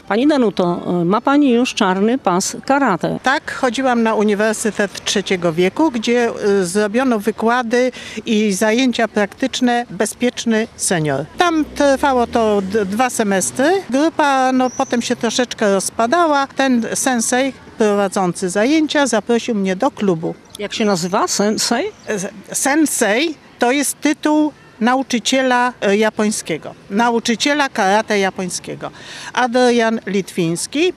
Pani Danuto, ma Pani już czarny pas karate. Tak, chodziłam na Uniwersytet Trzeciego Wieku, gdzie zrobiono wykłady i zajęcia praktyczne Bezpieczny Senior. Tam trwało to 2 semestry. Grupa potem się troszeczkę rozpadała. Ten sensei prowadzący zajęcia zaprosił mnie do klubu. Jak się nazywa? Sensei? Sensei to jest tytuł nauczyciela japońskiego, nauczyciela karate japońskiego. Adrian Litwiński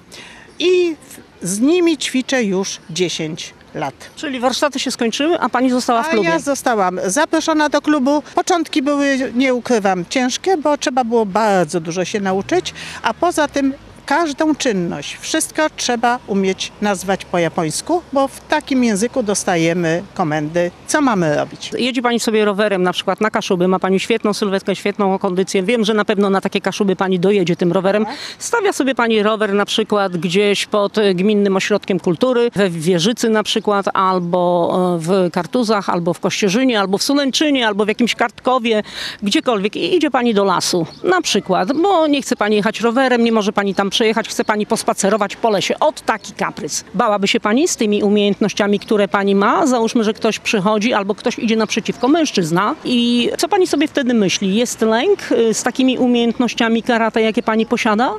i z nimi ćwiczę już 10 lat. Czyli warsztaty się skończyły, a Pani została w klubie? Ja zostałam zaproszona do klubu. Początki były, nie ukrywam, ciężkie, bo trzeba było bardzo dużo się nauczyć, a poza tym każdą czynność, wszystko trzeba umieć nazwać po japońsku, bo w takim języku dostajemy komendy, co mamy robić. Jedzie Pani sobie rowerem na przykład na Kaszuby, ma Pani świetną sylwetkę, świetną kondycję. Wiem, że na pewno na takie Kaszuby Pani dojedzie tym rowerem. Stawia sobie Pani rower na przykład gdzieś pod Gminnym Ośrodkiem Kultury, we Wieżycy na przykład, albo w Kartuzach, albo w Kościerzynie, albo w Sulęczynie, albo w jakimś Kartkowie, gdziekolwiek i idzie Pani do lasu na przykład, bo nie chce Pani jechać rowerem, nie może Pani tam przejechać, chce Pani pospacerować po lesie. Ot taki kaprys. Bałaby się Pani z tymi umiejętnościami, które Pani ma? Załóżmy, że ktoś przychodzi albo ktoś idzie naprzeciwko, mężczyzna. I co Pani sobie wtedy myśli? Jest lęk z takimi umiejętnościami karate, jakie Pani posiada?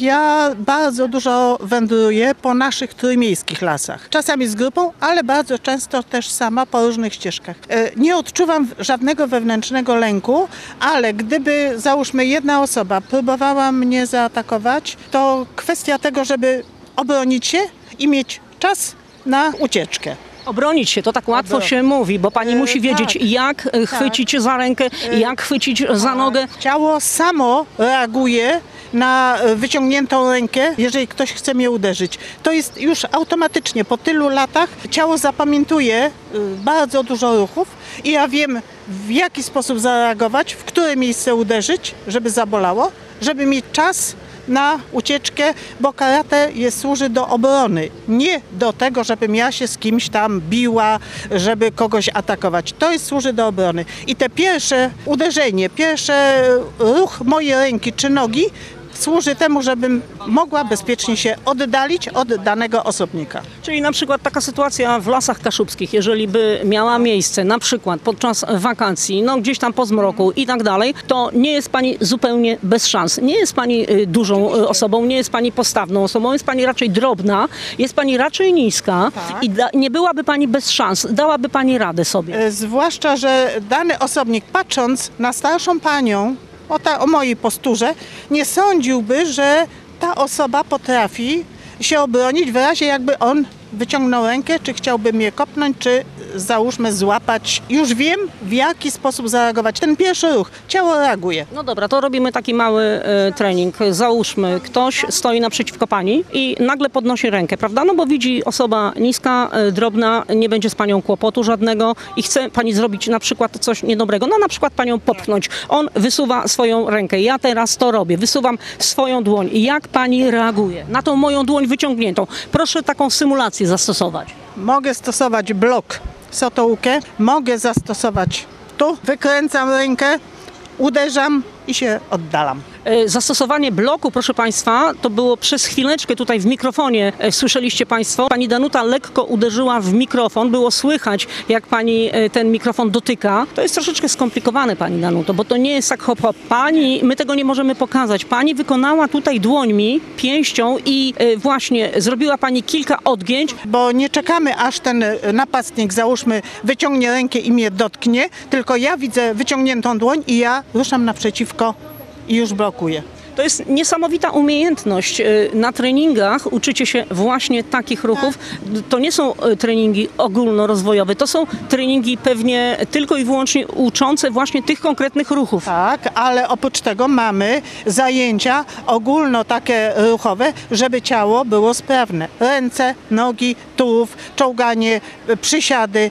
Ja bardzo dużo wędruję po naszych trójmiejskich lasach. Czasami z grupą, ale bardzo często też sama po różnych ścieżkach. Nie odczuwam żadnego wewnętrznego lęku, ale gdyby, załóżmy, jedna osoba próbowała mnie zaatakować, to kwestia tego, żeby obronić się i mieć czas na ucieczkę. Obronić się, to tak łatwo się mówi, bo Pani musi wiedzieć, tak, jak chwycić za rękę, jak chwycić za nogę. Ciało samo reaguje na wyciągniętą rękę, jeżeli ktoś chce mnie uderzyć. To jest już automatycznie, po tylu latach ciało zapamiętuje bardzo dużo ruchów i ja wiem, w jaki sposób zareagować, w które miejsce uderzyć, żeby zabolało, żeby mieć czas na ucieczkę, bo karate służy do obrony, nie do tego, żebym ja się z kimś tam biła, żeby kogoś atakować. To służy do obrony. I te pierwsze uderzenie, pierwszy ruch mojej ręki czy nogi służy temu, żebym mogła bezpiecznie się oddalić od danego osobnika. Czyli na przykład taka sytuacja w Lasach Kaszubskich, jeżeli by miała miejsce na przykład podczas wakacji, gdzieś tam po zmroku i tak dalej, to nie jest Pani zupełnie bez szans. Nie jest Pani dużą osobą, nie jest Pani postawną osobą, jest Pani raczej drobna, jest Pani raczej niska i nie byłaby Pani bez szans, dałaby Pani radę sobie. Zwłaszcza, że dany osobnik, patrząc na starszą panią, o mojej posturze, nie sądziłby, że ta osoba potrafi się obronić w razie, jakby on wyciągnął rękę, czy chciałby mnie kopnąć, czy załóżmy złapać. Już wiem, w jaki sposób zareagować. Ten pierwszy ruch, ciało reaguje. No dobra, to robimy taki mały trening. Załóżmy, ktoś stoi naprzeciwko Pani i nagle podnosi rękę, prawda? No bo widzi osoba niska, drobna, nie będzie z Panią kłopotu żadnego i chce Pani zrobić na przykład coś niedobrego. No na przykład Panią popchnąć. On wysuwa swoją rękę. Ja teraz to robię. Wysuwam swoją dłoń. I jak Pani reaguje na tą moją dłoń wyciągniętą? Proszę taką symulację zastosować. Mogę stosować blok sotołkę, mogę zastosować tu, wykręcam rękę, uderzam i się oddalam. Zastosowanie bloku, proszę Państwa, to było przez chwileczkę tutaj w mikrofonie, słyszeliście Państwo. Pani Danuta lekko uderzyła w mikrofon, było słychać, jak Pani ten mikrofon dotyka. To jest troszeczkę skomplikowane, Pani Danuto, bo to nie jest tak hop hop. Pani, my tego nie możemy pokazać. Pani wykonała tutaj dłońmi, pięścią i właśnie zrobiła Pani kilka odgięć. Bo nie czekamy, aż ten napastnik, załóżmy, wyciągnie rękę i mnie dotknie, tylko ja widzę wyciągniętą dłoń i ja ruszam naprzeciwko i już blokuję. To jest niesamowita umiejętność. Na treningach uczycie się właśnie takich ruchów. To nie są treningi ogólnorozwojowe, to są treningi pewnie tylko i wyłącznie uczące właśnie tych konkretnych ruchów. Tak, ale oprócz tego mamy zajęcia ogólno takie ruchowe, żeby ciało było sprawne. Ręce, nogi, tułów, czołganie, przysiady,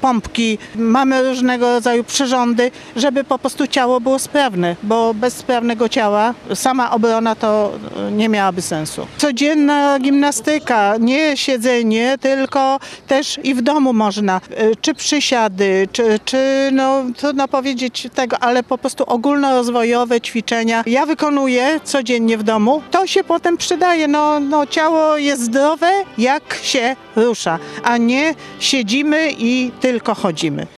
pompki, mamy różnego rodzaju przyrządy, żeby po prostu ciało było sprawne, bo bez sprawnego ciała sama obrona to nie miałaby sensu. Codzienna gimnastyka, nie siedzenie, tylko też i w domu można, czy przysiady, czy no trudno powiedzieć tego, ale po prostu ogólnorozwojowe ćwiczenia. Ja wykonuję codziennie w domu, to się potem przydaje, no ciało jest zdrowe, jak się rusza, a nie siedzimy i tylko chodzimy.